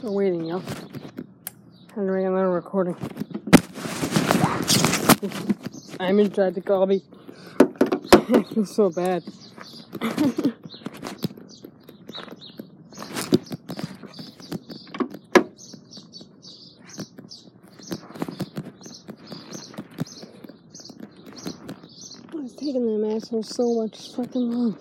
We're waiting, y'all. Time to make another recording. Simon tried to call me. I feel so bad. It's taking them assholes so much fucking long.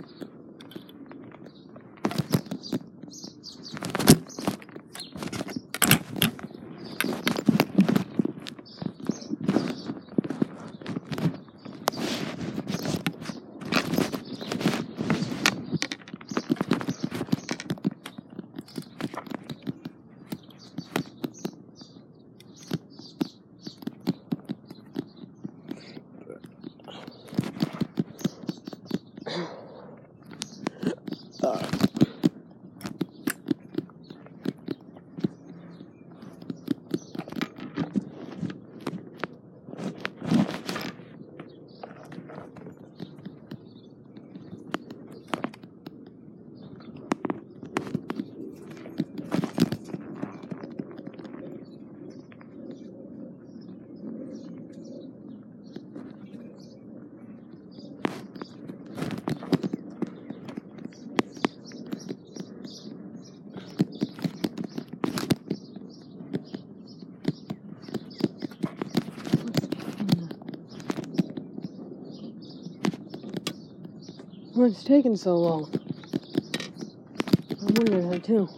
What's taking so long? I'm wondering that too.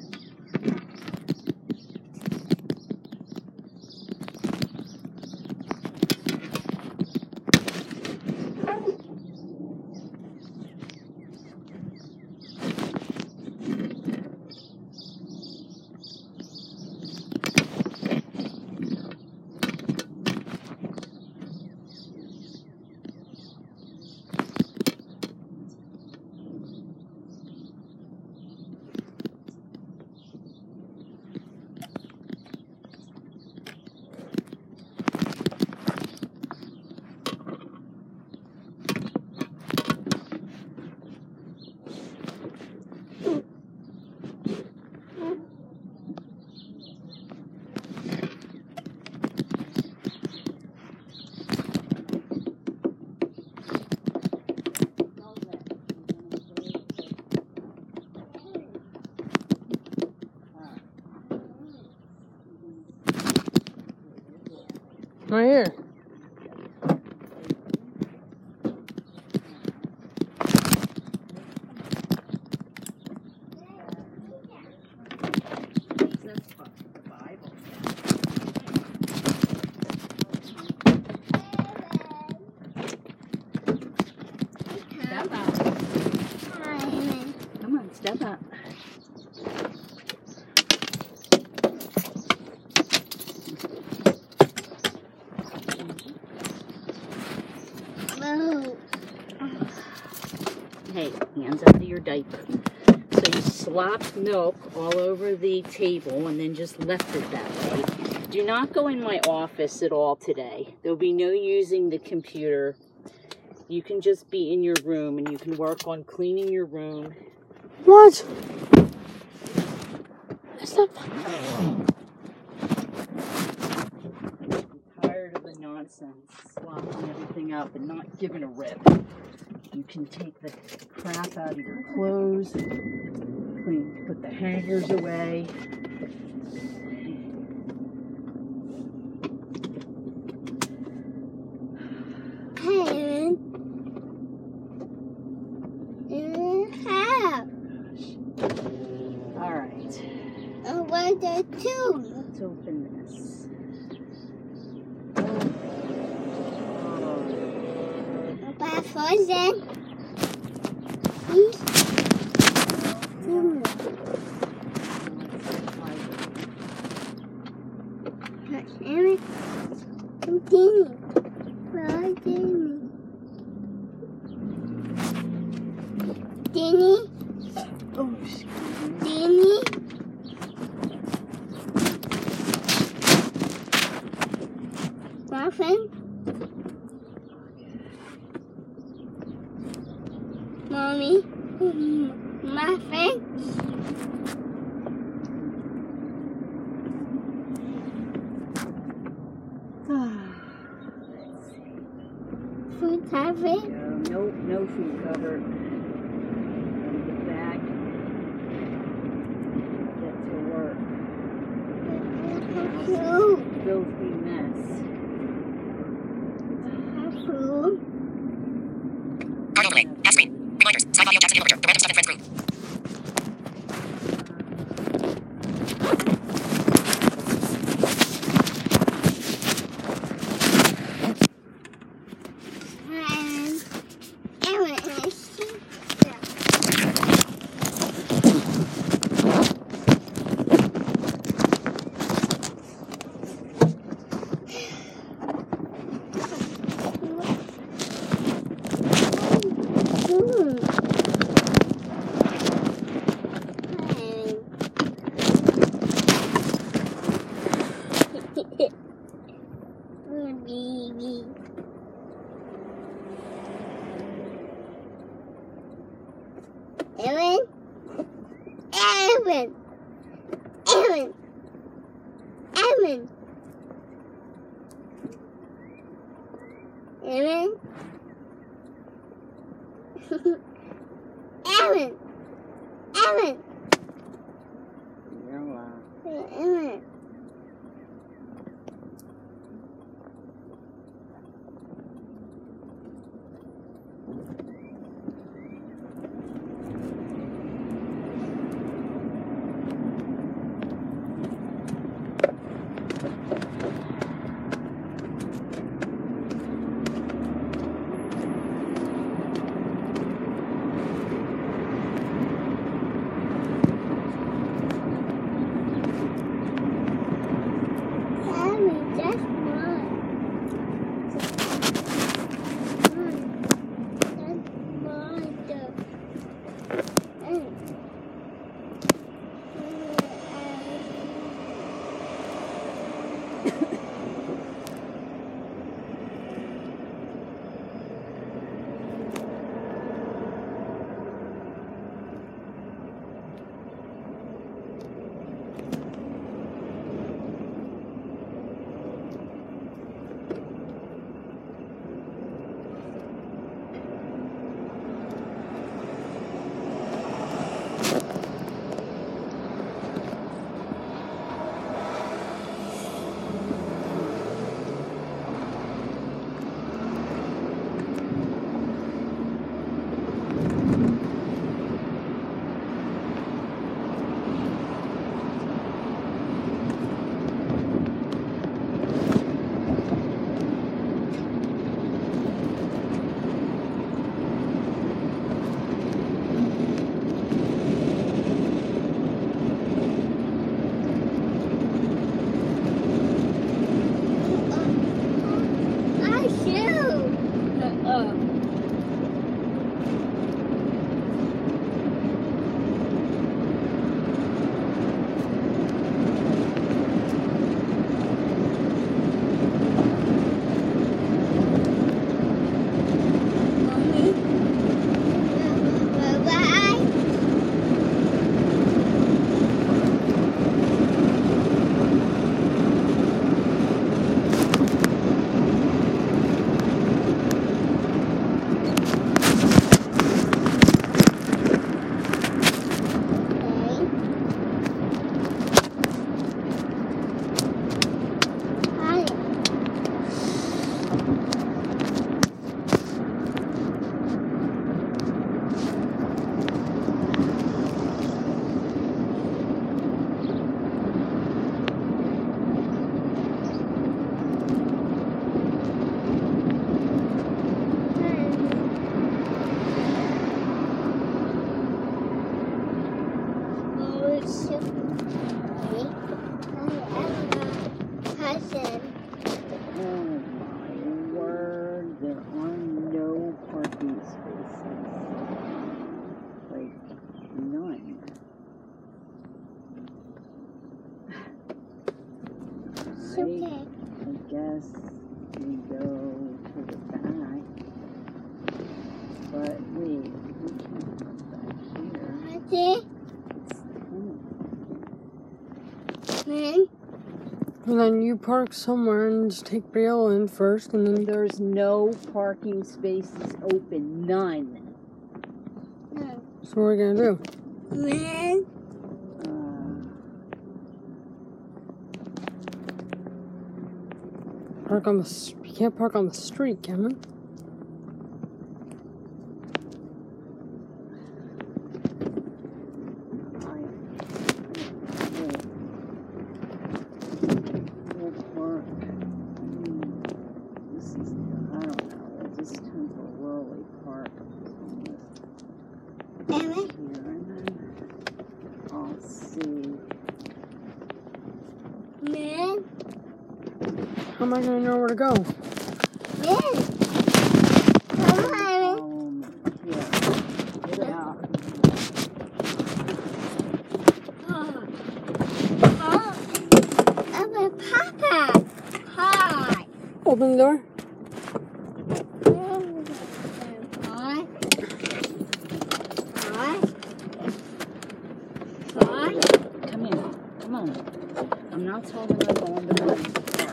Right here. Step up. Come on, step up. Hey, hands under your diaper. So you slopped milk all over the table and then just left it that way. Do not go in my office at all today. There'll be no using the computer. You can just be in your room and you can work on cleaning your room. What? That's not I'm tired of the nonsense, slopping everything up and not giving a rip. You can take the crap out of your clothes, clean, put the hangers away. All right. What the two? Let's open this. Papa frozen. Danny? Oh, excuse me. Danny? Muffin? Mommy? Muffin? cover. Nope, no food cover. Get back. Get to work. Food. Filthy mess. Food. Cargo delay. Half screen. Reminders. Sky Audio Jackson Hamburger. The Random Stuff and Friends group. Baby. Aaron. Aaron. Aaron. Aaron. Aaron. Aaron. Aaron. Aaron. Okay. I guess we go to the back. But wait, we can't come back here. Okay. It's And then you park somewhere and just take Brielle in first, and then There's no parking spaces open. None. No. so what are we gonna do? Man. Park on the. You can't park on the street, can we? This is, I don't know, we'll just temporarily park Emmett. here and then I'll see. Man. How am I gonna know where to go? Man. Come on. Here, get out. Oh, Papa. Hi. Open the door. Hi. Hi. Hi. Come in, come on. I'm not talking about going to the park.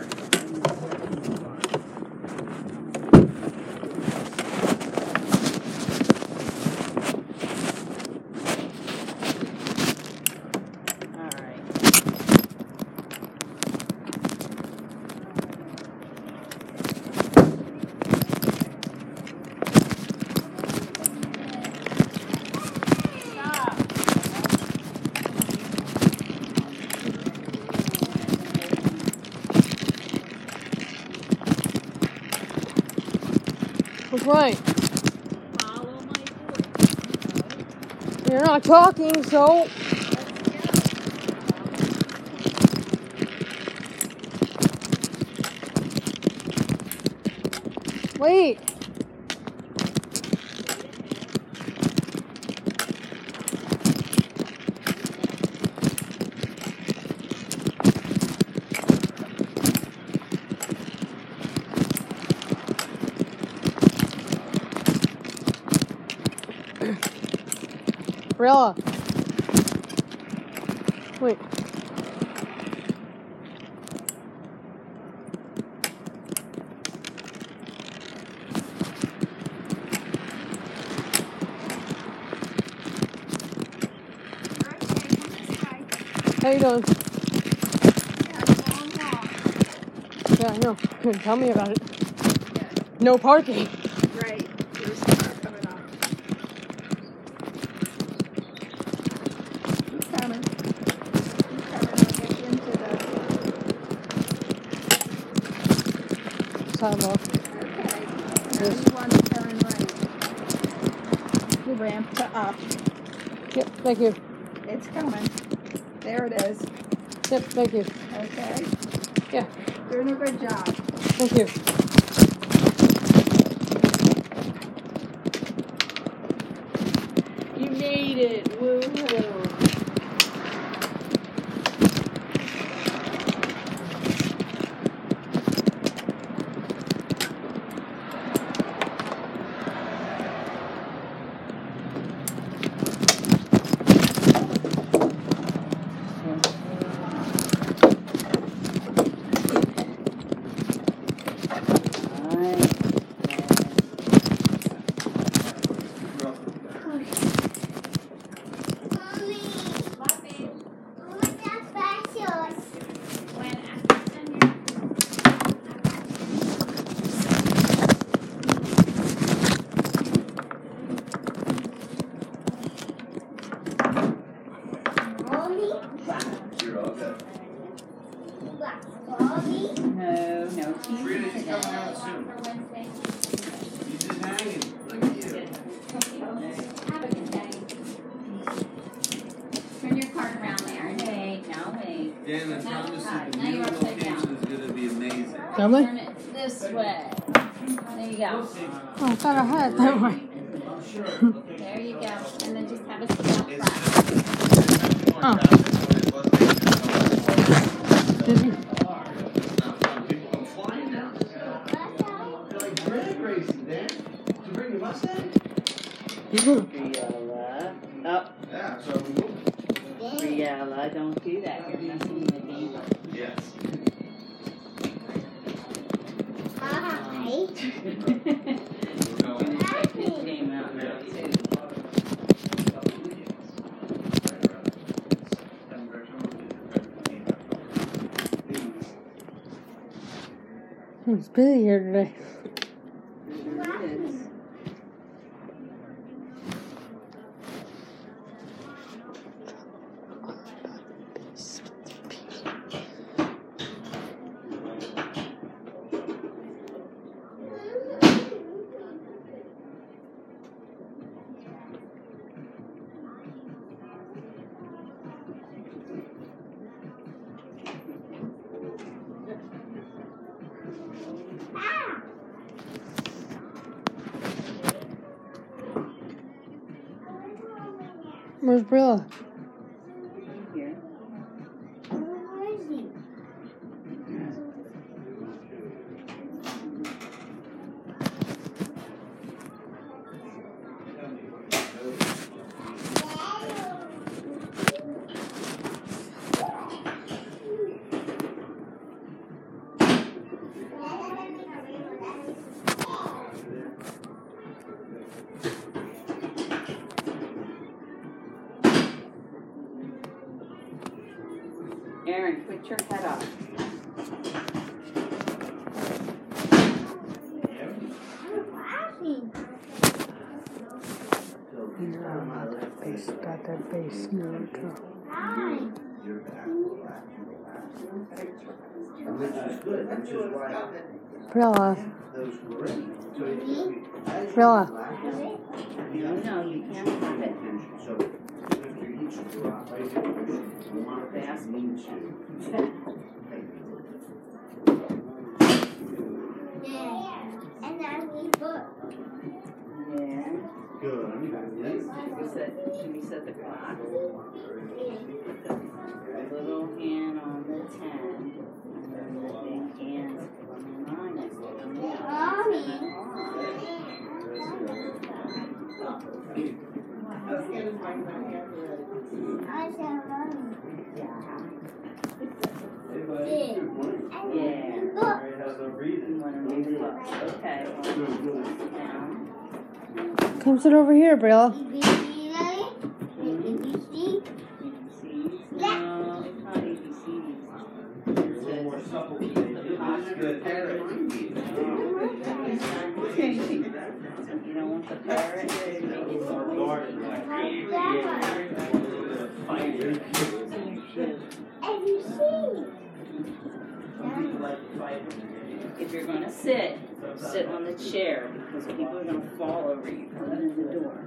Which way? Follow my voice. You're not talking, so. Wait. Briella. Wait. How you doing? Yeah, I know. Here, tell me about it. No parking. Right. There's a car coming up. He's coming. He's coming. I'll get you into the... Sidewalk. Okay. Now you want to turn right. The ramp to up. Yep, thank you. It's coming. There it is. Yep, thank you. Okay. Yeah, Doing a good job. thank you. You made it. Woo-hoo. Mommy. What's that specials? Mommy. Mommy. No TV Frida, she's today. coming out soon. She's just hanging like you. Have a good day. Turn your card around there. Wait, now wait. Dan, I promise you, the Now you're new upside down. location is going to be amazing. Am I? Turn it this way. There you go. Oh, I thought I had it that way. There you go. And then just have a seat out It's front. just Oh. Did you? People come flying down. They're like drag racing, Dan. Did you bring your Mustang? Briella. Up. Yeah, so we moved. Briella, don't do that. You're messing with the game. Yes. Daddy. Came out now too. It's busy here today. Where's Brilla? Here. Where is he? Aaron, put your head up. Face, got that face neutral. Which is good, which is why Brilla, those were in. So if you Brilla. No, you can't have it. So after each drop, I do want to ask me to. And then we book. Yeah. Good. Should we set the clock? The little hand on the 10. And then the big hand on the 9 is looking I said, Mommy. Yeah. Book. You want to move it up? Okay. Down. Come sit over here, Brilla. ABC, ABC. ABCs. No, it's not ABCs. A little more supple. Good. You don't want the parrot to make it more Garden. ABC. If you're going to sit on the chair because people are going to fall over you coming in the door.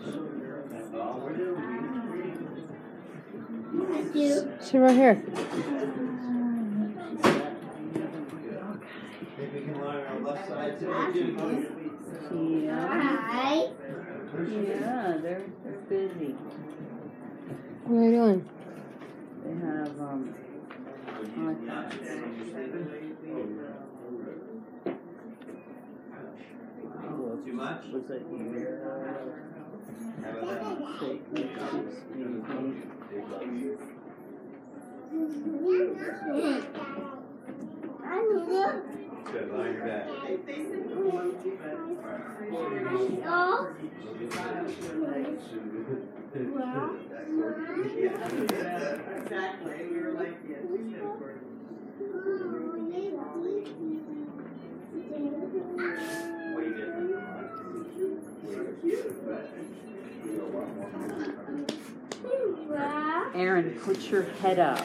Sit right here. Maybe we can lie on our left side too. Yeah, Hi. yeah, they're busy. What are you doing? They have iPads. Too much? Was it How about Good, lie on your back. Exactly. We were like, yes, we should have worked. Way different. Aaron, put your head up.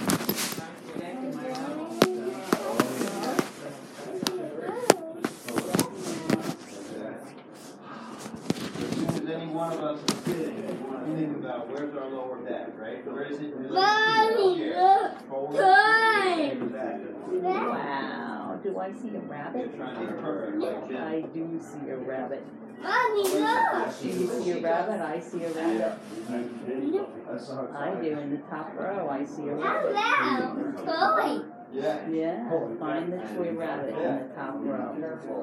If any one of us is sitting, we want to think about where's our lower back, right? Where is it? Mommy, look. Forward. Good. Wow, do I see a rabbit? Trying to be perfect, like Jen. I do see a rabbit. Mommy, look. Do you see a rabbit? I see a rabbit. I do. In the top row, I see a rabbit. Hello. Toy. Yeah. Yeah, find the toy rabbit in the top row.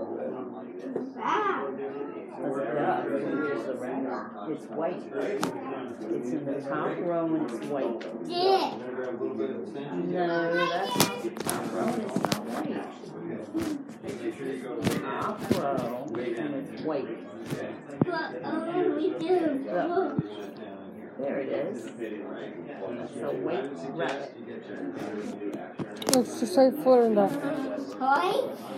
Wow. Let's get up. Here's the rabbit. It's white. It's in the top row and it's white. Yeah. Grab a little bit of extension. No, that's not the top row and it's not white. Opera, and it's white. What we do? There it is. That's a white rabbit. Looks just like Florida. Toy?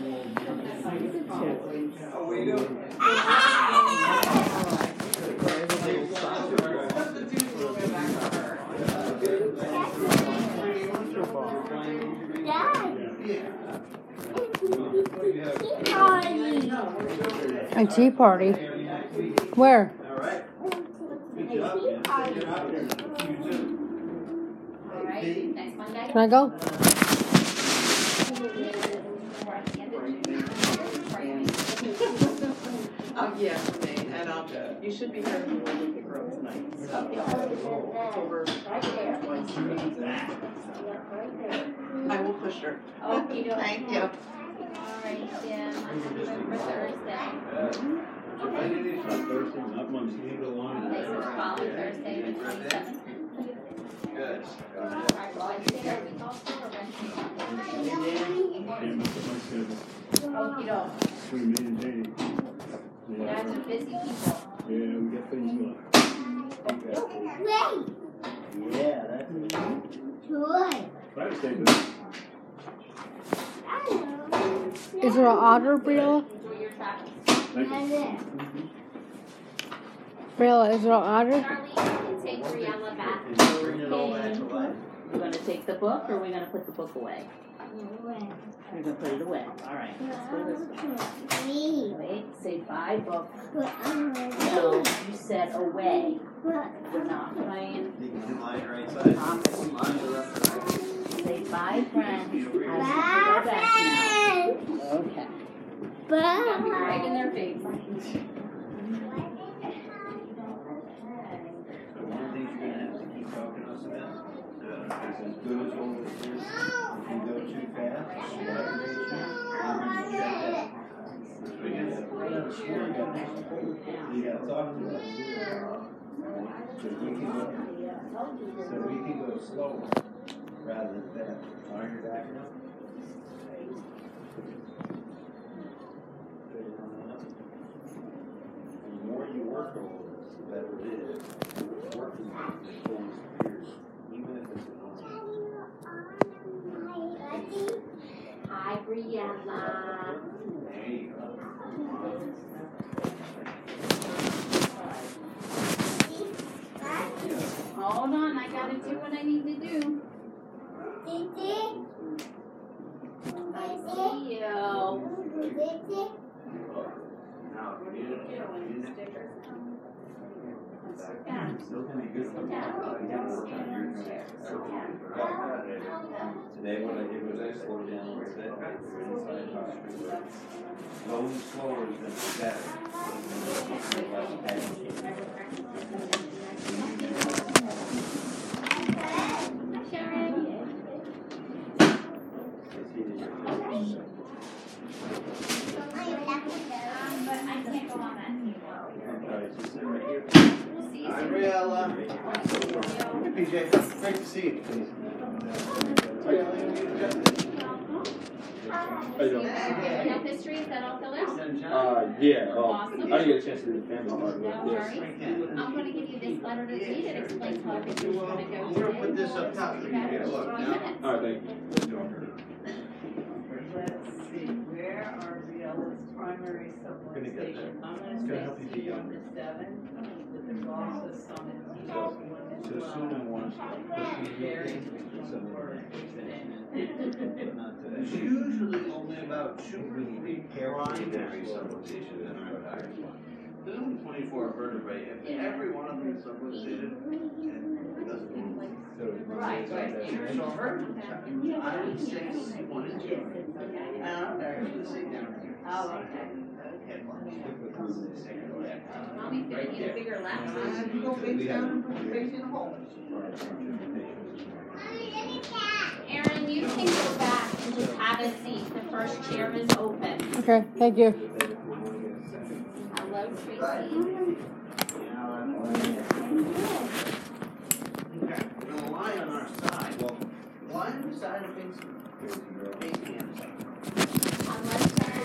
A tea party. Where? Alright, next Monday. Can I go? Yeah, for me. And you should be here for the Olympic Road tonight. So, it's over. I will push her. Oh, you do. Thank you. Alright, Jim. I'm going for Thursday. Okay, so following Thursday, the 27th. Good. Alright, Wednesday, are we also, or Wednesday? Okey doke. You guys are busy people. Yeah, we got things going. Wait. Yeah, that's Toy. Try to stay busy. Is there an otter, Briella? Enjoy your travels. Thank you. Briella, is there an otter? Charlie, you can take Briella back. bring it all back to life. We're going to take the book, or we're going to put the book away? We're going to put it away. All right. Let's go this way. Wait. Say bye, book. No, you said away. We're not playing. You can line right side. Say bye, friends. I Bye, go back now. Okay. Gotta be right in their face. One of the things you're gonna have to keep talking to us about is as good as all this is, if you go too fast, you gotta talk to us. So we can go slower rather than fast. Are you back now? The more you work on this, the better it is. Working on this always appears, even if it's an Hi, Briella. There you go. Hold on, I gotta do what I need to do. I see you. Now, you still gonna be good. You gotta work on your Today what I did was I slowed down a little bit. We're inside hospital. Going slower is better. Sharon. But I can't go on that Hi, Briella. Hey, PJ. Great to see you. Health history, is that all filled out? Yeah. Awesome. I didn't get a chance to do the family part, No but yes. worries. I'm going to give you this letter to read. It explains how everything's going to go We're gonna put today. this up top so you can look. All right, thank you. Let's see, where are Riella's primary support Gonna get there. stations? I'm It's gonna gonna say help you C be young. to 7, but there's also some in D, 1 and So 12. soon I want to put Very these important. It's usually only about 2 primary subluxations in our entire spine. There's only 24 vertebrae. If every one of them is subluxated, it doesn't move. Right, right. So I would say C1 and 2. And I usually say down here. Oh, okay. Mommy's going to need a bigger laptop. Go face down and put your face in a hole. Aaron, you can go back and just have a seat. The first chair is open. Okay, thank you. Hello, Tracy. Okay, we're gonna lie on our side. Well, lie on the side of things. Face cam side. Unless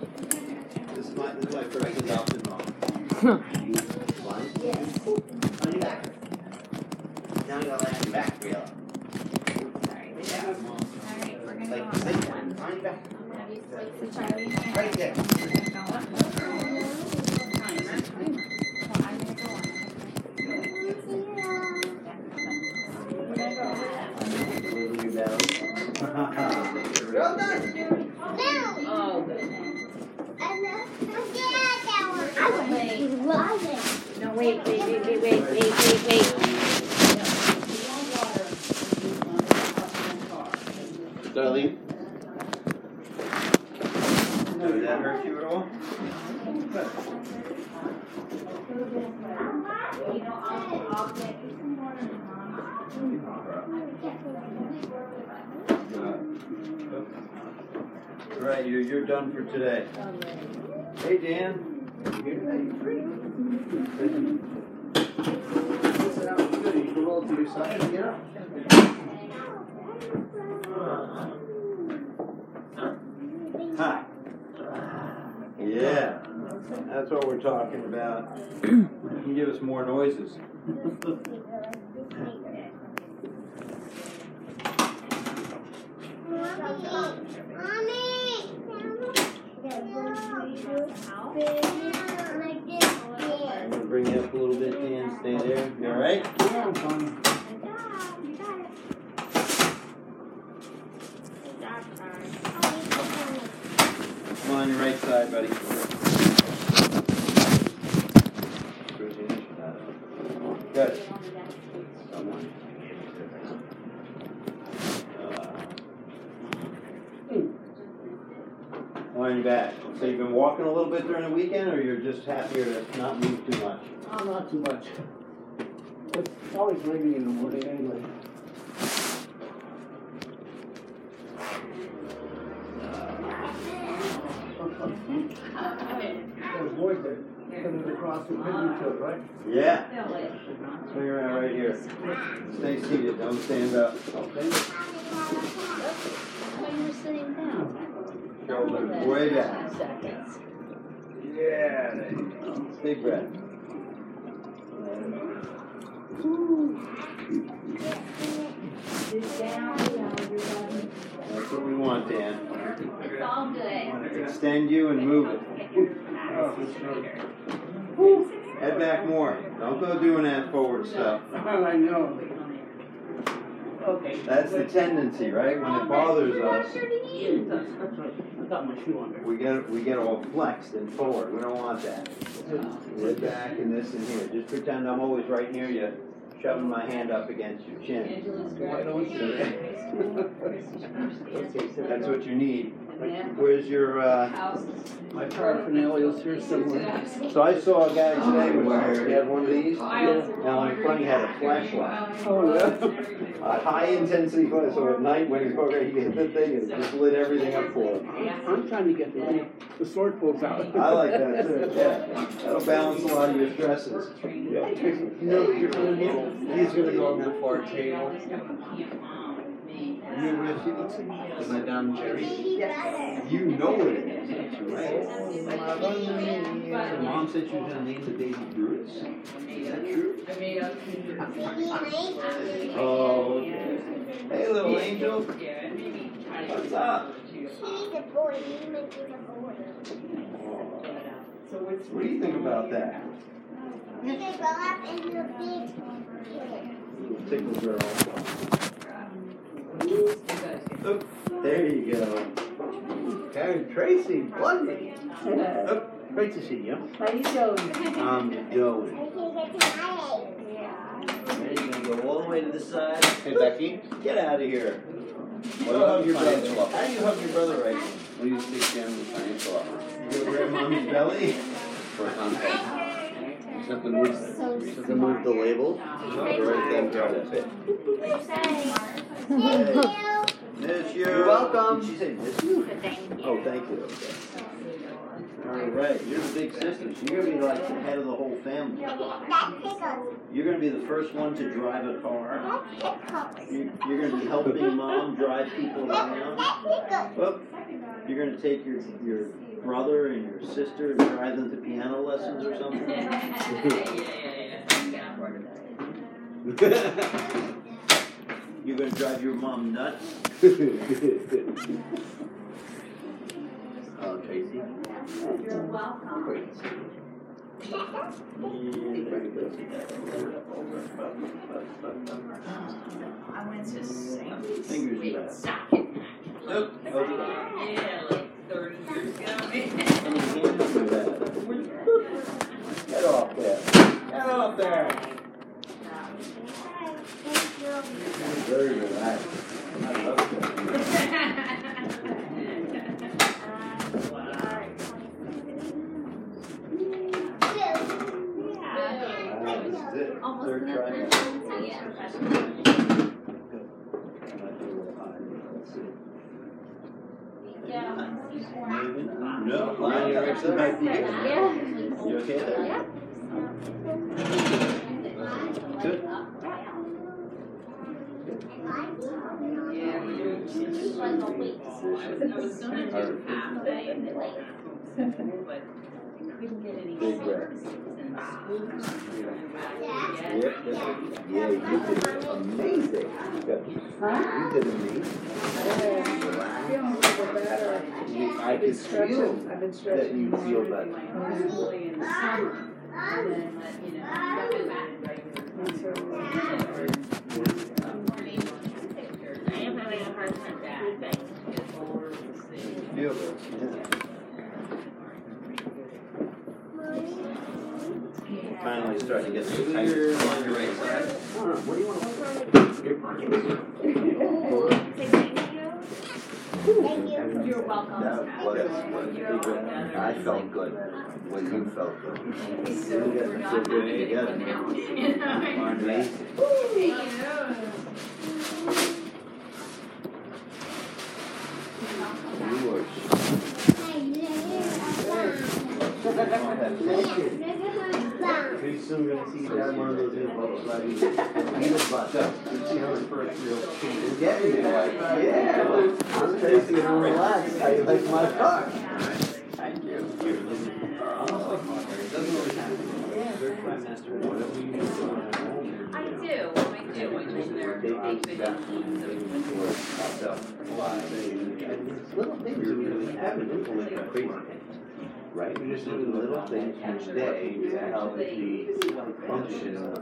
This is my first adopted mom. Fine? Yes. On your back. Now you gotta lay on your back, Briella. Sorry. Alright, we're gonna go on Like, this one. on your back. Have you switched to Charlie? Right there. Well, I'm gonna go on. We're gonna go on. Wiggle your belly. Well done. Oh, good. No, wait. Darlene? Did that hurt you at all? All right, you're done for today. Hey, Dan. You here today? You free? Listen out, good. You can roll to your side and get up. Hi. Yeah, that's what we're talking about. You can give us more noises. I'm gonna bring you up a little bit, Dan. Stay there. You all right? Yeah, I'm fine. Come on your right side, buddy. Good. On your back. So you've been walking a little bit during the weekend, or you're just happier to not move too much? Oh, not too much. It's always raining in the morning anyway. Those boys that coming across the river, right? Yeah. Swing around right here. Stay seated. Don't stand up. Okay. When you're sitting down. Shoulders way back. 2 seconds. Yeah. There you go. Big breath. That's what we want, Dan. It's all good. Extend you and move it. Head back more. Don't go doing that forward stuff. I know. Okay. That's the tendency, right? When it bothers us, That's right. I got my shoe on there. we get all flexed and forward. We don't want that. Head back and this and here. Just pretend I'm always right near you, shoving my hand up against your chin. Why don't you? That's what you need. Where's your, My paraphernalia is here somewhere. So I saw a guy today where he had one of these. Now on the front he had a flashlight. Oh, yeah. A high intensity flash. So at night when he's going, he hit the thing and it just lit everything up for him. I'm trying to get the sword pulls out. I like that too. Yeah, that'll balance a lot of your stresses. Yeah. He's gonna go on that far table. You with you? Is that down Jerry? Yes. You know what it is, right? So Mom said she was going to name the baby Brutus. Is that true? Oh, okay. Hey, little angel. What's up? She's a boy. What do you think about that? You can go up and you'll be Tickle girl. Oh, there you go. Karen Tracy, Blondie. Oh, great to see you. How you doing? I'm doing. You're gonna go all the way to the side. Hey, Becky, get out of here. Well, you hug your brother. How do you hug your brother right now? Will you speak to him in financial offer? You go grab mommy's belly. For a contract. You have to move the label. Right then, got it. Miss you. You're welcome. Did she say miss you? Oh, thank you. Okay. All right, you're the big sister. So you're going to be like the head of the whole family. You're going to be the first one to drive a car. You're going to be helping Mom drive people around. Oh, you're going to take your brother and your sister and drive them to piano lessons or something? You're gonna drive your mom nuts? Oh, Tracy. You're welcome. I went to St. Fingers back. Socket. Nope. Okay. Yeah, like 30 years ago. Get off there. Get off there. Very relaxed. I love that. This is it. Third try. No, you're excited. You okay there? Yeah. Good. Yeah, we do. It's like a week. I was gonna do half day and then like, but I couldn't get any Big breath. services in school. Yeah, you did amazing. You did amazing. I could feel that you feel better. In the summer, and then you know, stepping back I am having a hard time back. Beautiful. Finally starting to get some tighter on your right side. What do you want to You're welcome. That was I felt good when you felt good. So we're not having it again now. Amazing. You were pretty soon we're gonna see you have one of those bubbles like you bust up. You see how the first real change is getting there. Yeah. I'm Tracy and I'm relaxed. How you like my car? Thank you. almost like Margaret. It doesn't really happen. Third trimester, whatever you do. I do. I told their big Little things that we haven't implemented crazy things. Right? We're just doing little things each day to help the function and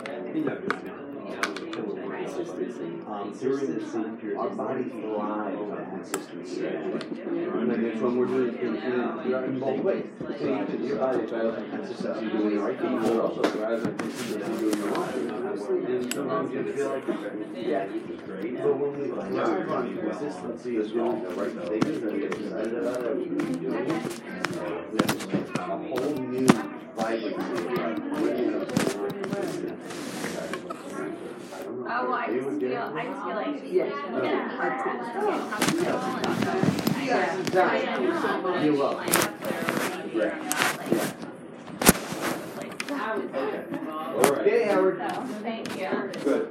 consistency. During this time period, our body thrives on consistency. And that's when we're doing it in both ways. So your body thrives on consistency doing the right thing, but also thrives on consistency doing the wrong thing. And sometimes you feel like, yeah, but when we thrive on consistency is doing the right thing, we get excited about it, we do it. A whole new vibrancy of life. Oh, well, I just feel like Yeah, exactly. You're welcome. Okay, Howard. Thank you. Good.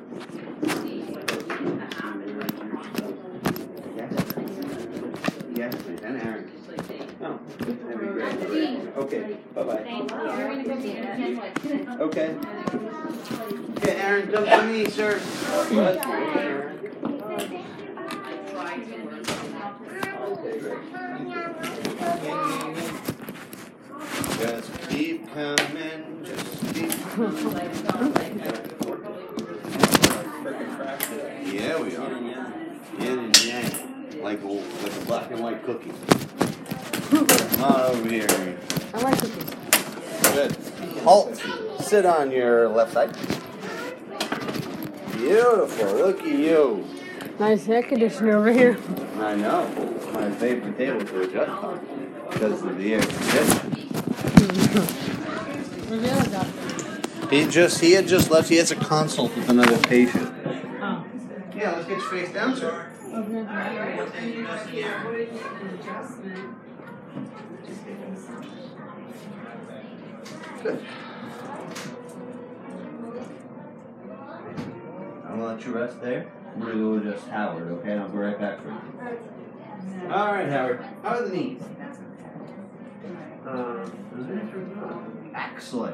Yes, and Aaron. Oh, that'd be great. Okay, bye-bye. Thank you. You're going to go meet him. Okay. Okay, Aaron, come to me, sir. What? Just keep coming, just keep coming. Yeah, we are. Yin and yang. Like a black and white cookie. Come on over here. I like cookies. Good. Halt. Sit on your left side. Beautiful. Look at you. Nice air conditioner over here. I know. My favorite table to adjust on because of the air conditioning. He had just left. He has a consult with another patient. Oh. Yeah, let's get your face down, sir. Okay. Good. I'm gonna let you rest there. We're gonna go adjust Howard, okay? I'll be right back for you. All right, Howard. How are the knees? Excellent.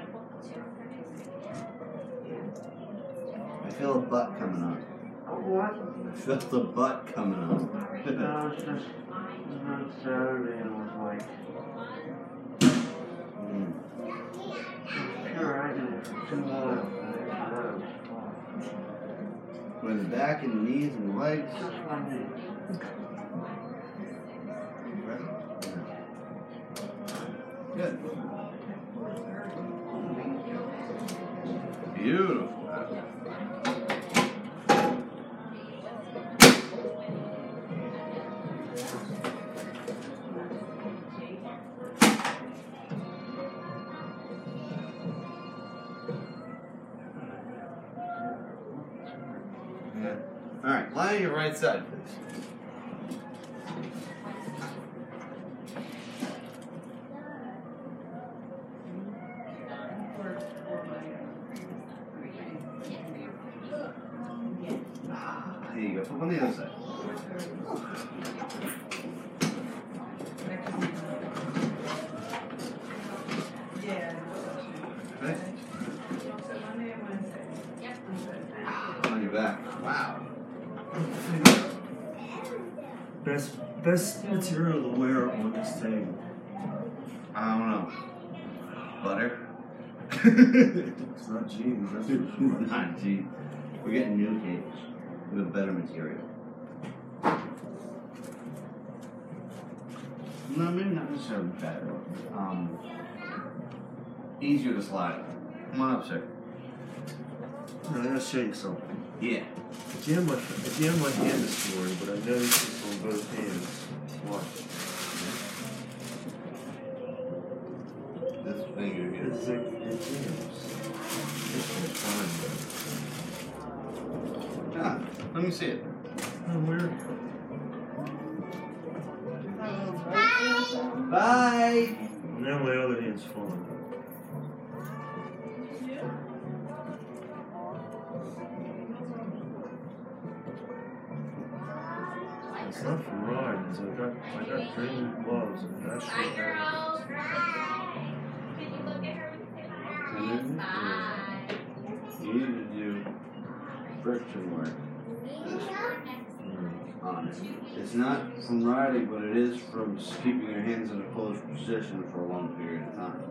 I feel a butt coming on. What? I feel the butt coming on. No, it's just on Saturday and it was like, sure, I did it for 2 miles. With the back and the knees and the legs. Just my knee. Good. Beautiful. Yeah. All right, lie on your right side, please. There you go. Flip on the other side. Okay. On your back. Wow. Best material to wear on this table. I don't know. Butter? It's not jeans, that's for sure. Not jeans. We're getting new cables with better material. No, maybe not necessarily better. Easier to slide. Come on up, sir. I gotta show you something. Yeah. I jammed my hand this morning, but I noticed this on both hands. Watch. This finger here. It's like, it jams. It's fine, Ah, let me see it. Oh, weird. Bye! Now my other hand's falling. It's not for riding, so I got training gloves and that shit. You need to do friction work on it. It's not from riding, but it is from keeping your hands in a closed position for a long period of time.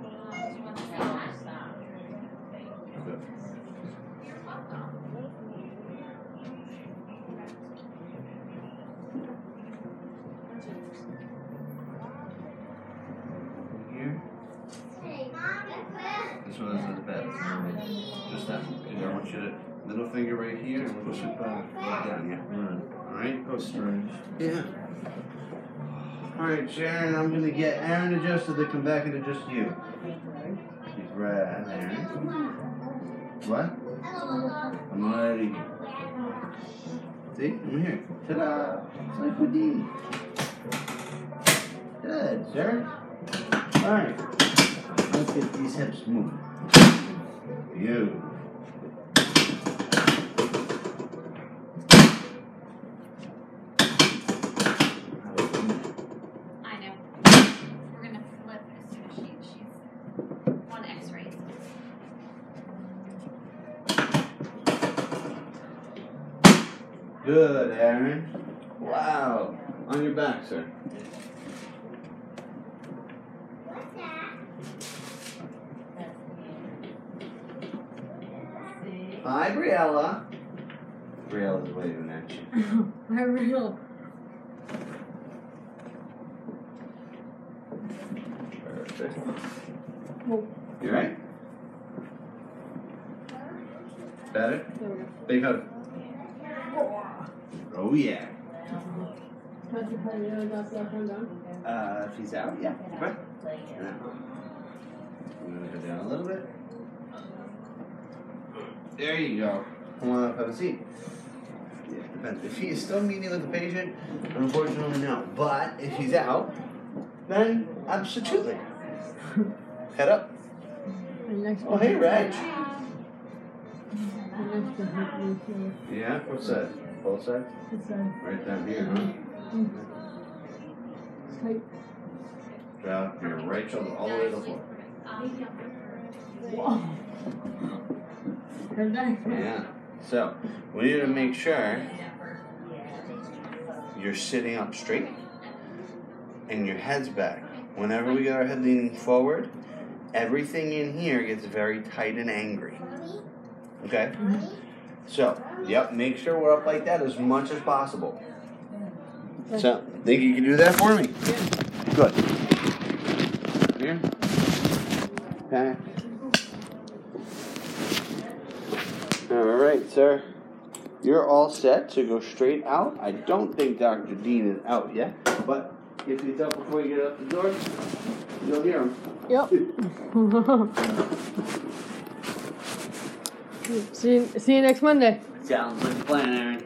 Good. Here. This one isn't as bad. Just that one. Okay, I want you to middle finger right here and push it back. Right down, yeah. Alright? Oh, strange. Yeah. Alright, Sharon, I'm gonna get Aaron adjusted to come back into just you. He's right, Aaron. What? I'm already here. See? I'm here. Ta-da! It's like Houdini. Good, sir. Alright. Let's get these hips moving. You. I know. We're gonna flip as soon as she's on X-rays. Good, Aaron. Wow. On your back, sir. Hi, Briella. Briella's waving at you. I real. Perfect. Well, You right? Better? there we go. Big hug. Oh, yeah. How'd you play the other guy that one down? If he's out, yeah. Right. Now, I'm gonna go down a little bit. There you go. Come on up, have a seat. Yeah, depends. If he is still meeting with the patient, unfortunately no. But if he's out, then absolutely. Head up. And next Oh, hey, Reg. And next to him, Yeah, what's that? Both sides? it's Right down here, huh? tight. Drop your right shoulder all the way to the floor. Yeah. So, we need to make sure you're sitting up straight and your head's back. Whenever we get our head leaning forward, everything in here gets very tight and angry. Okay? So, yep, make sure we're up like that as much as possible. So, think you can do that for me? Good. Here. Okay. Alright, sir. You're all set to go straight out. I don't think Dr. Dean is out yet, but if he's up before you get out the door, you'll hear him. Yep. See you next Monday. Sounds like a plan, Aaron.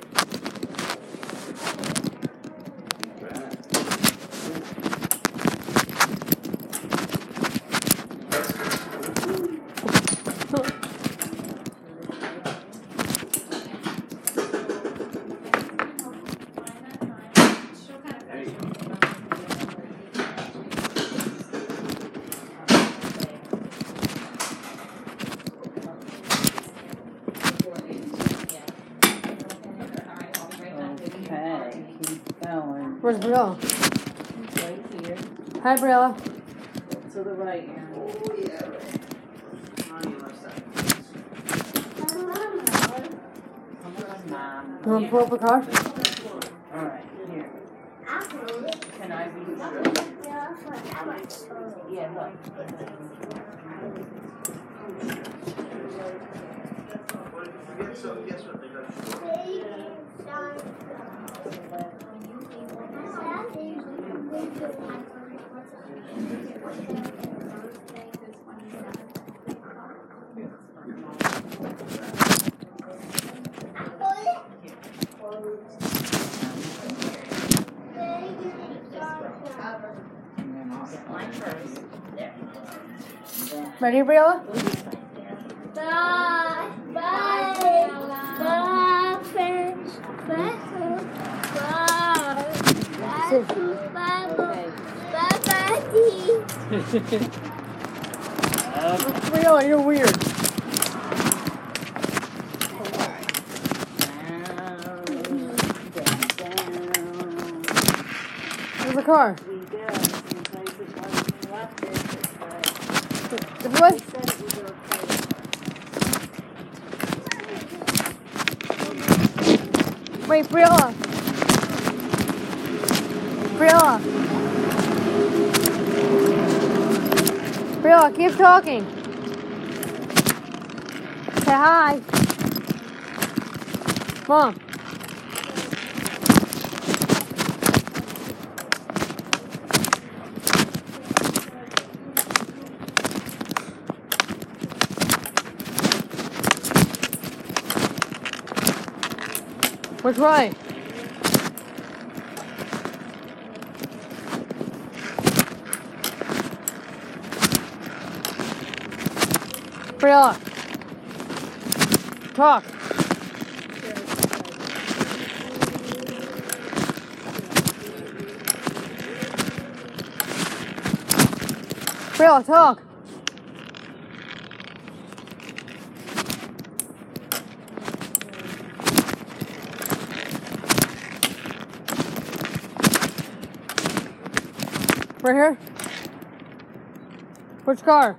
Where's Briella? Right here. Hi, Briella. To the right, Aaron. Come on, Mom. You want to pull up a car? Alright, here. Can I read it? Yeah, look. Ready, Briella? Briella, you're weird. Where's the car? What? Wait, Briella. Briella. Briella, keep talking. Say hi. Mom. Which way? Briella. Talk. Briella, talk. Right here? Which car?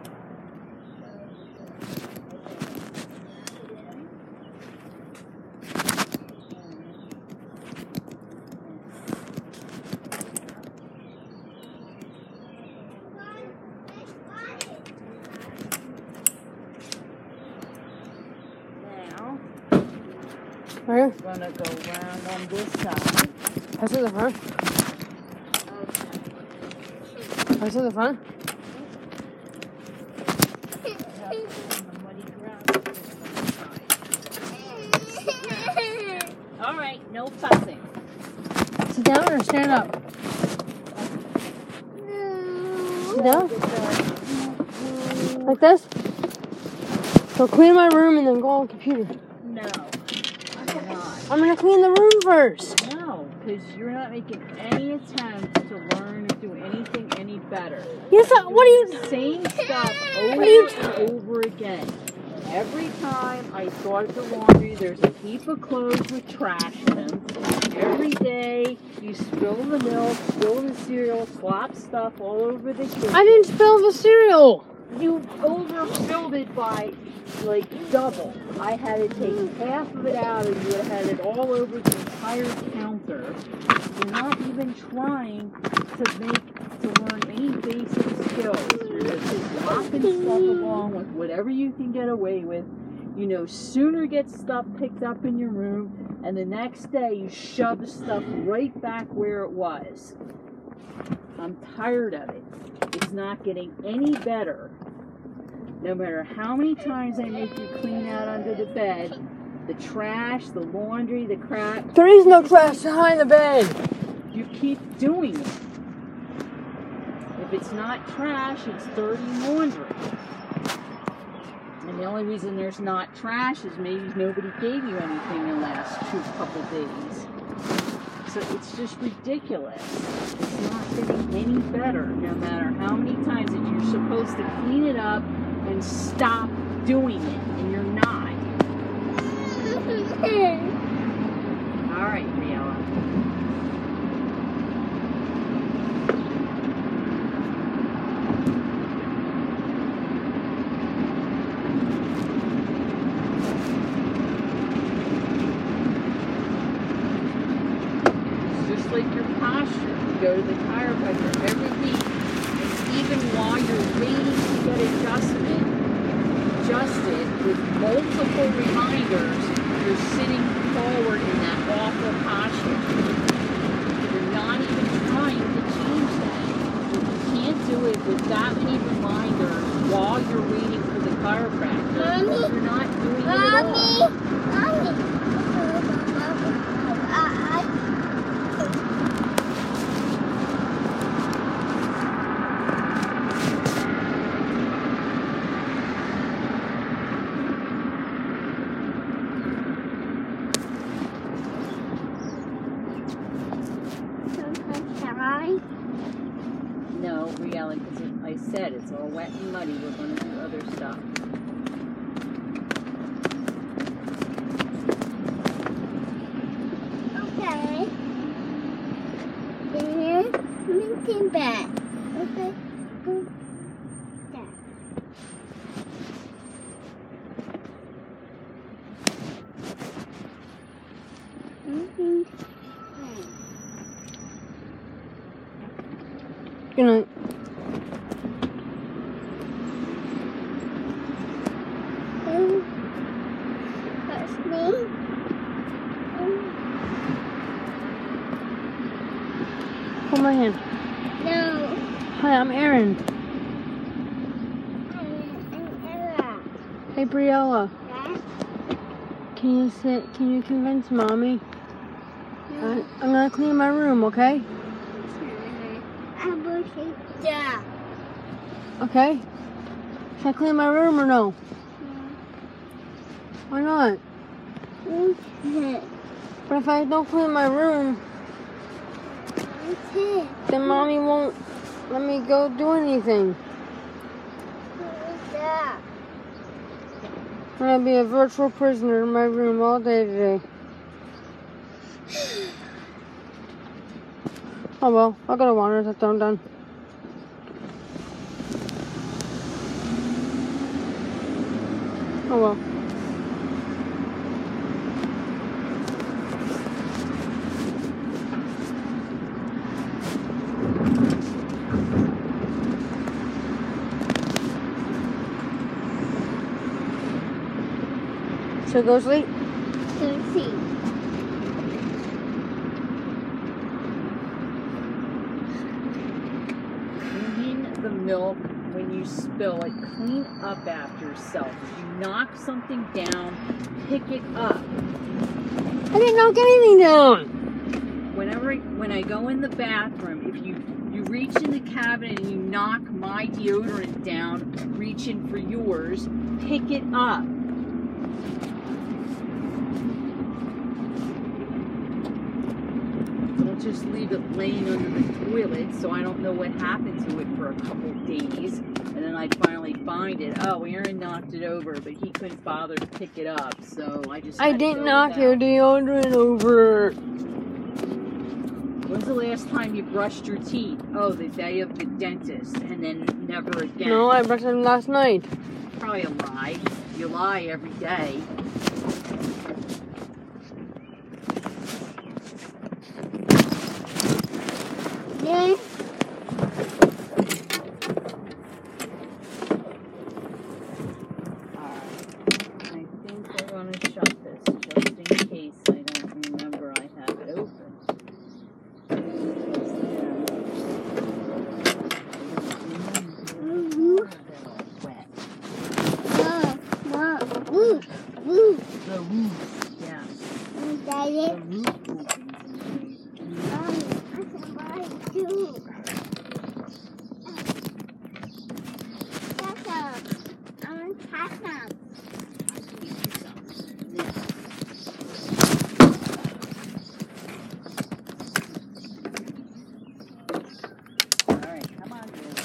Now, Right here? we're gonna go around on this side. Pass to the front. Pass to the front. All right, no fussing. Sit down or stand up? Sit down? Like this? So clean my room and then go on the computer. No, I'm not. I'm gonna clean the room first. No, because you're not making any attempt to to learn or do anything any better. Yes, what are you... Same stuff over What are you and over again. Every time I start the laundry, there's a heap of clothes with trash in them. Every day, you spill the milk, spill the cereal, slop stuff all over the kitchen. I didn't spill the cereal. You overfilled it by, like, double. I had to take half of it out and you had it all over the entire counter. You're not even trying to learn any basic skills. You're just dropping stuff along with whatever you can get away with. You know, sooner get stuff picked up in your room, and the next day you shove stuff right back where it was. I'm tired of it. It's not getting any better. No matter how many times I make you clean out under the bed, the trash, the laundry, the crap. There is no trash behind the bed. You keep doing it. If it's not trash, it's dirty laundry. And the only reason there's not trash is maybe nobody gave you anything the last couple days. So it's just ridiculous. It's not getting any better, no matter how many times that you're supposed to clean it up and stop doing it, and you're not. All right, Briella. Just like your posture, you go to the chiropractor every week, and even while you're waiting to get adjusted with multiple reminders, you're sitting forward in that awful posture. You're not even trying to change that. You can't do it with that many reminders while you're waiting for the chiropractor. You're not doing it at all. No, Briella, because I said it's all wet and muddy. We're going to do other stuff. Okay. Then minty back. Okay. Go there. Good night. That's me. Hold my hand. No. Hi, I'm Aaron. I'm Ella. Hey, Briella. Yeah? Can you convince Mommy? I'm gonna clean my room, okay? I'm going to down. Okay? Should I clean my room or no? Why not? But if I don't clean my room, then Mommy won't let me go do anything. I'm gonna be a virtual prisoner in my room all day today. Oh well, I'll go to Warner's after I'm done. Oh well. So go sleep? Go see. The milk, when you spill it, clean up after yourself. If you knock something down, pick it up. I didn't knock anything down. When I go in the bathroom, if you reach in the cabinet and you knock my deodorant down, reach in for yours, pick it up. Don't just leave it laying under the toilet, so I don't know what happened to it for a couple of days. And then I finally find it. Oh, Aaron knocked it over, but he couldn't bother to pick it up, so I just I had to didn't go knock your without. deodorant over. When's the last time you brushed your teeth? Oh, the day of the dentist, and then never again. No, I brushed them last night. Probably a lie. You lie every day. Yeah. I think we're going to shut this just in case I don't remember I have it open. The roof, yeah. The roof opens. Alright, come on, dude.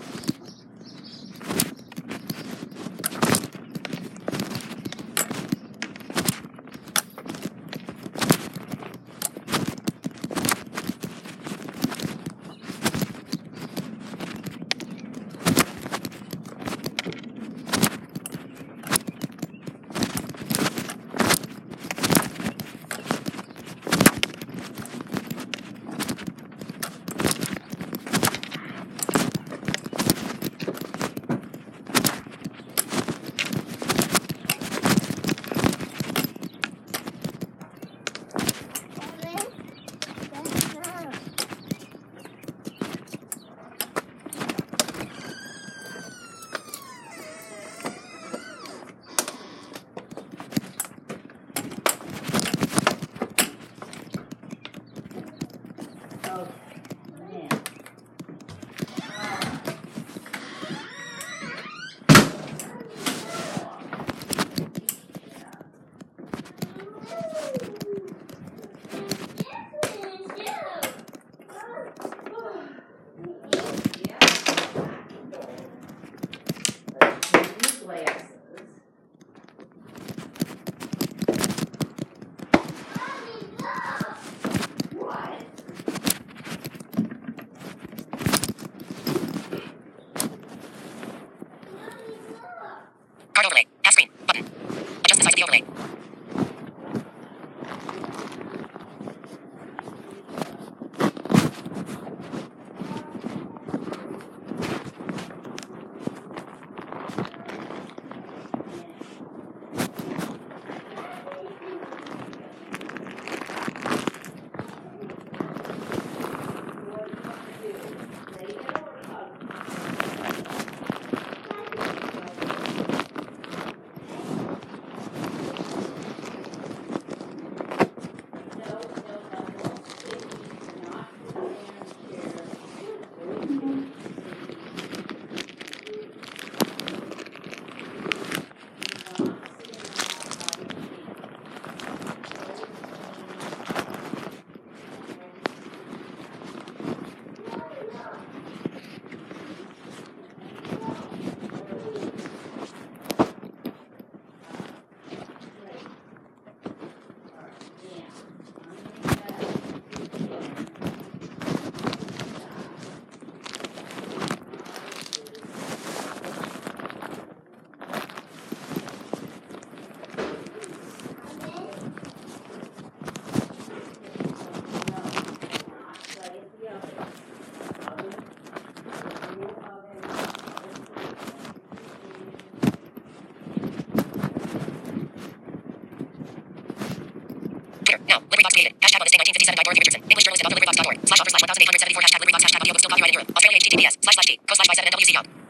Card overlay. Half screen. Button. Adjust the size of the overlay. Twitter. No. LibriVox created. Hashtag on this day 1957 by Dorothy Richardson. English journalist at authorlibrivox.org. /author/1874. Hashtag LibriVox. Hashtag audio still copyright in Europe. Australia HTTPS//D. Co/by7 NWC Young.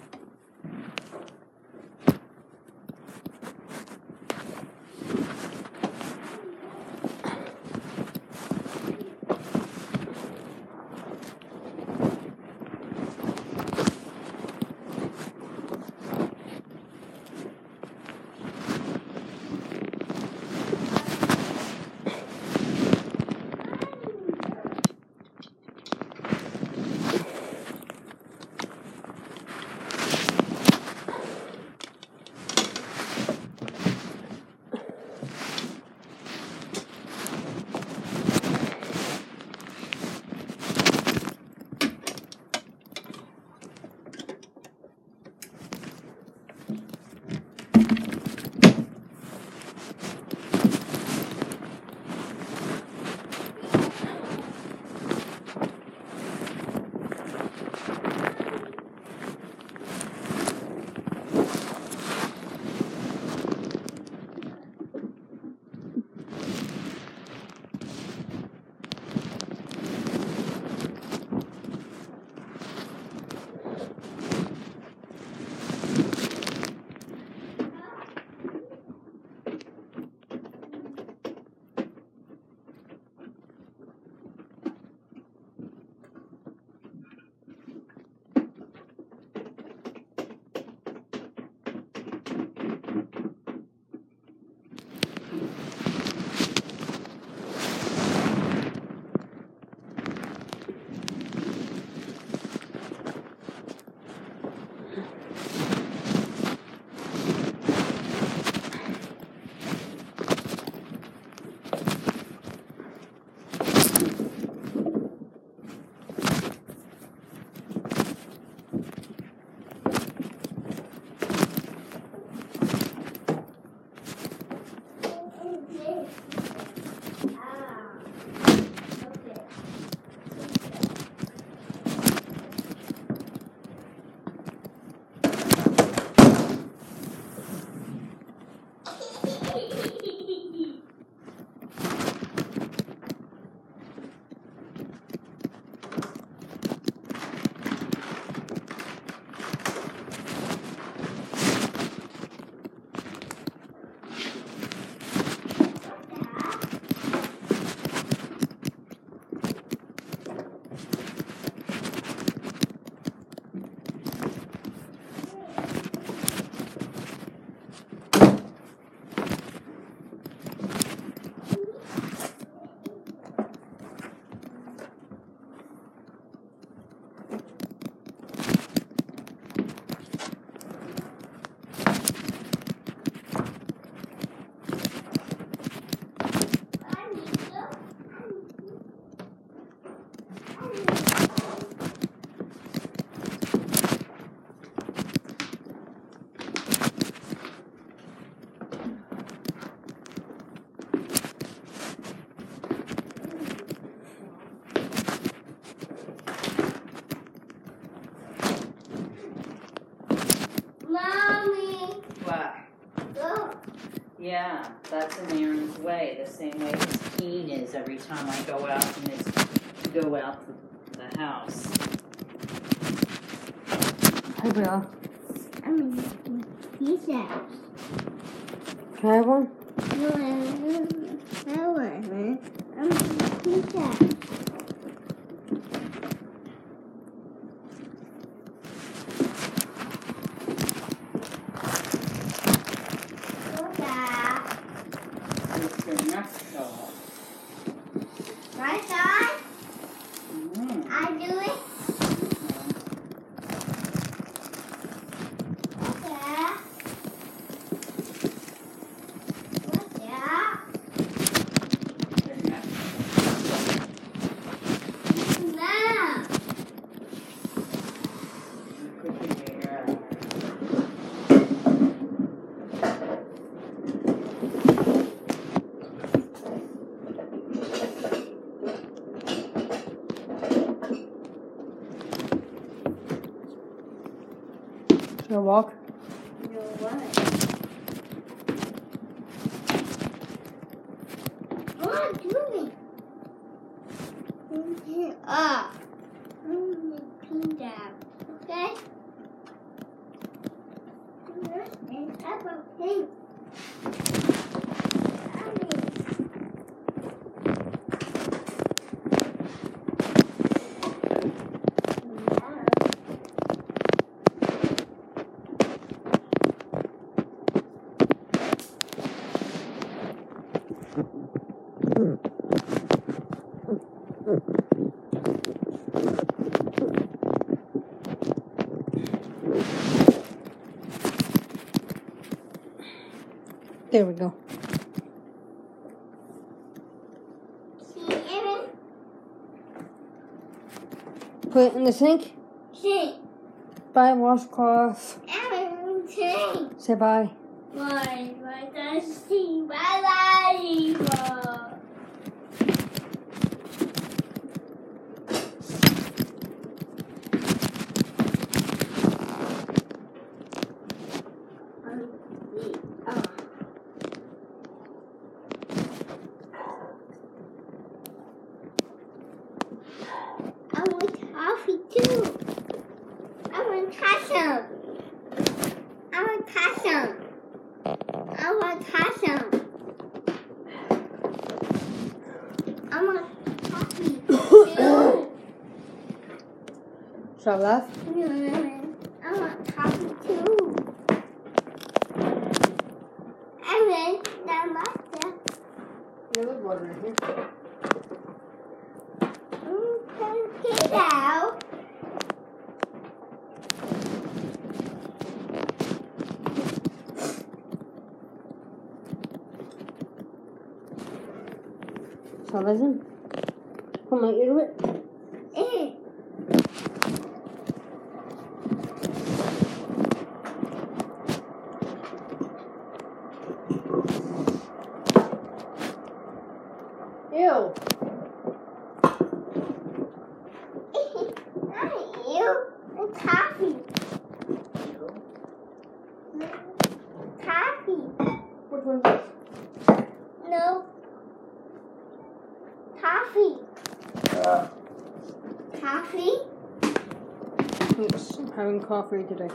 Yeah, that's in Aaron's way, the same way his cane is every time I go out from his to go out to the house. Hi, Bella. I'm making pizza. Can I have one? No, I want. I'm making pizza. Mr. Nutshell. My side? I do it? What's that? What's that? Now. Should I walk? No, what? What do it? Up. I'm making that. Okay? And up a pink. There we go. See, Evan? Put it in the sink. See, Bye, washcloth. Evan, see. Say bye. Bye, bye, see. Bye, bye. I want coffee too. I want some. I want some. I want some. I want coffee too. Should I laugh? I want coffee too. And then that master. There's water in here. Get out. So listen. Put my ear to it. Ew. Not you. It's coffee. Coffee. Which one's this? No. Coffee. Coffee? Yes, I'm having coffee today.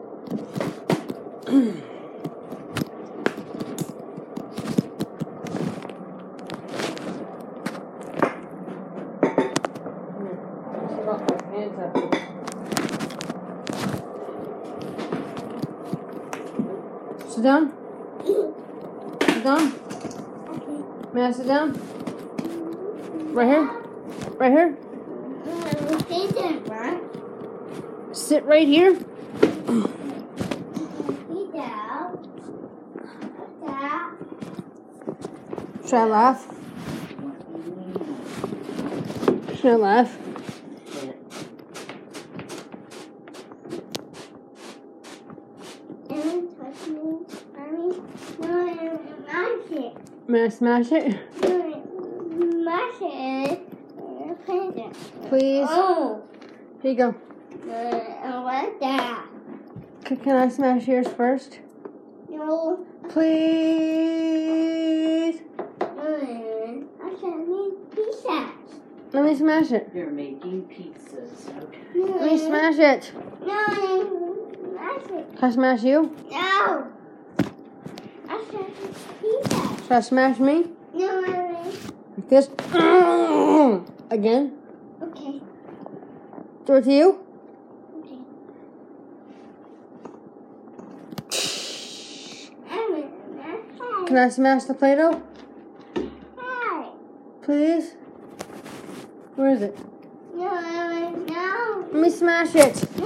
Sit down. Sit down. May I sit down? Right here? Right here? Sit right here? Should I laugh? Should I laugh? May I smash it? Please? Oh. Here you go. I want that. Can I smash yours first? You No. Please. I can't make pizza. Let me smash it. You're making pizzas. Okay. Let me smash it. No, that's it. Can I smash you? No. I can't make pizza. Should I smash me? No. Like this? Again? Okay. Throw it to you? Okay. Can I smash the Play-Doh? Hi. Please? Where is it? No. Let me smash it. No.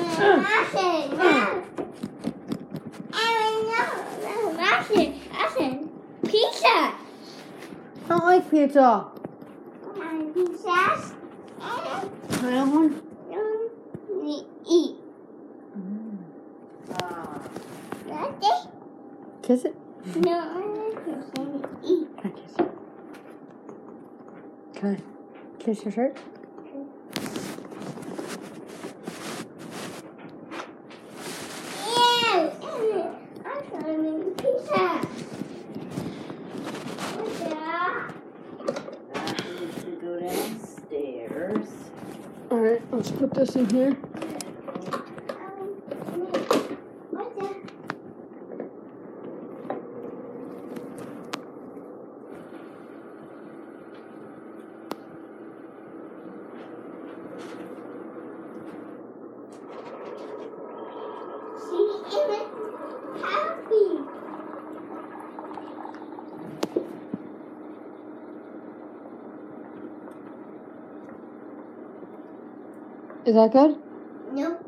Pizza. I don't like pizza. Pizzas. Can I have one? Eat. That's it? Kiss it? No, I eat. Can I kiss it? Can I kiss your shirt? Ew. I'm trying to make pizza. What's that? That needs to go downstairs. Alright, let's put this in here. What's that? She's even happy. Is that good? Nope.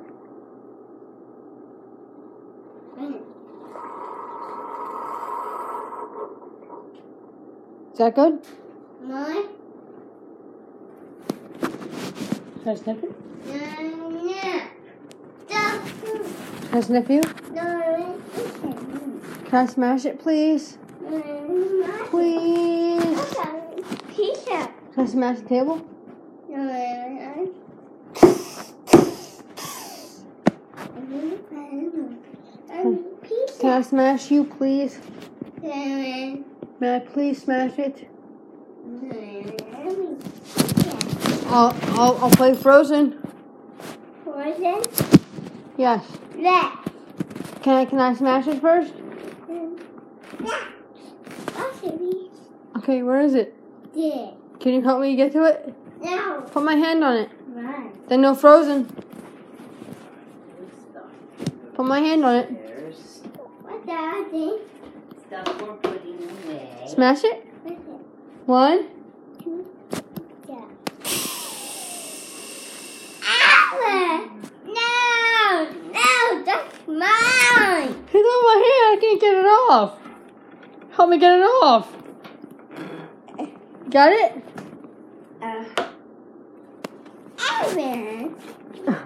Is that good? More? Should I sniff it? No. Stop. Can I sniff you? No. Can I smash it, please? Please. Pizza. Can I smash the table? No. Can I smash you, please? No. May I please smash it? I'll play Frozen. Frozen? Yes. That. Can I smash it first? Okay, where is it? Yeah. Can you help me get to it? No. Put my hand on it. Right. Then no Frozen. Put my hand on it. There's What's that thing? stuff we're putting away. Smash it. What's it? 1. Yeah. Apple! No! No! That's mine! It's on my hand. I can't get it off. Help me get it off. Got it? Apple!